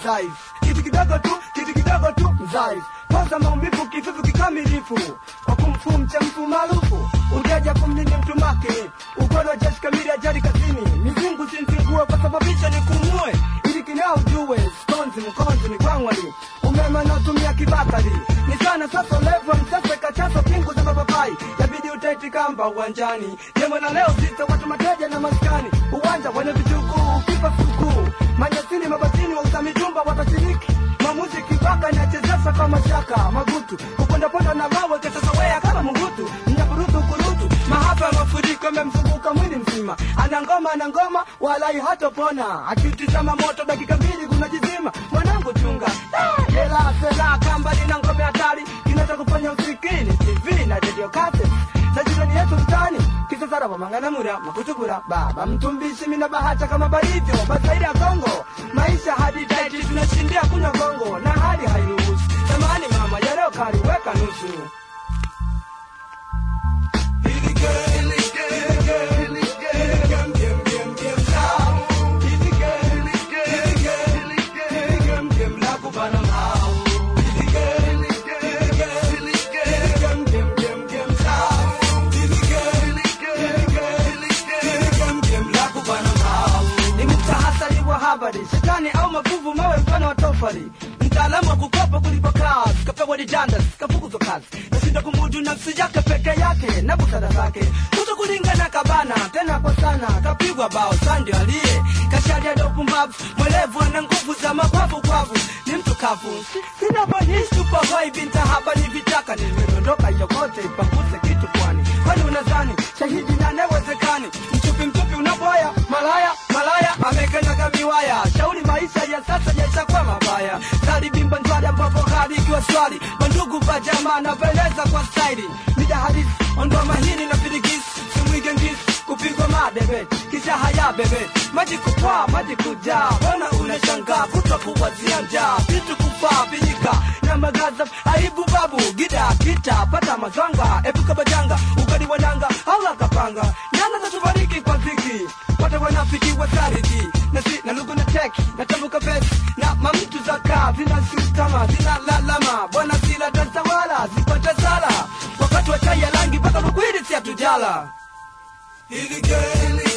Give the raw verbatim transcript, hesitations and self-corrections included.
size. Kitu kidogo tu, kitu kidogo tu mzaifu. Poza maumivu kifufu kikamilifu. Kwa kumfumu cha mfu maarufu. Ujaja kumnini mtu makini. Ukweli wa jeshi kamili ajali kazini. Mizingu sinzingue kwa sababisha ni kumue. Ili kinao ujue, stonzi mkonzi ni kwangwali. Umeme unaotumia kibakari. Ni sana sasa levo msasa kachaso pingu za mapapai. Yabidi utaiti kamba uwanjani. Jemo na leo zito watu mateja na maskani. Uwanja wane vijukuu, kipa sukuu. Manyasini mabatini wa usamijumba watashiriki. Mamuzi kibaka na chezesa kwa mashaka. Magutu, kuponda ponda na mawe kesasawea kama mungutu. Mnyaburutu kurutu, mahapa ya mafuriko memzunguka mwili mzima. Anangoma anangoma, walai hatopona. Akiutizama moto dakika mbili kunajizima. Mwanangu chunga, hela sela kamba lina ngome hatari. Kinata kufanya usikini, T V na radio cassette. Sajirani yetu mtani, kisa saraba mangana mura, makuchukura. Baba mtumbishi mina bahata kama barivyo. Basairi ya Kongo, maisha hadi daiti tunashindia kunywa Kongo. Na hali hairuhusu, samani mama ya leo kari weka nusu. Shetani au maguvu mawe mfano wa tofali. Mtaalamu wa kukopa kulipa kazi. Kapewa dijandas, kafukuzwa kazi. Nashinda kumudu nafsi yake peke yake. Na busara zake kuto kulingana kabana. Tena kwa sana kapigwa bao sandi alie. Kashadia dopu mbabu. Mwelevu ana nguvu za mabavu kwavu. Ni mtu kavu. Sina bani super hoi binta hapa ni vitaka. Nimedondoka yokote ipanguze kitu kwani. Kwani unazani shahidi na newezekani. Mchupi mtupi unaboya. Malaya, malaya amekanyaga miwaya. Shauri maisha ya sasa yaisha kwa mabaya. Sari bimba njwari ambapo hali ikiwa swali. Mandugu pa jamaa na veleza kwa staili. Mida hadisi, ondoa mahini na firigisi. Simwige ngisi, kupigwa madebe. Kisha haya bebe, maji kupaa, maji kujaa. Wana unashangaa, kuto kuwazia njaa. Vitu kufaa, vinyika, na magaza. Aibu babu, gida, kita, pata mazanga. Epuka bajanga, ugari wananga, haula kapanga. Nyana za tubariki kwa ziki. Wata wanafiki wa tariki. Nasi na lugu na teki, na tambuka besi. Na mamtu zaka, zina shutama, zina lalama. Bwana sila tazawala, zipata sala. Wakati wa chai ya langi, baka mkwiri siya tujala. Hili geli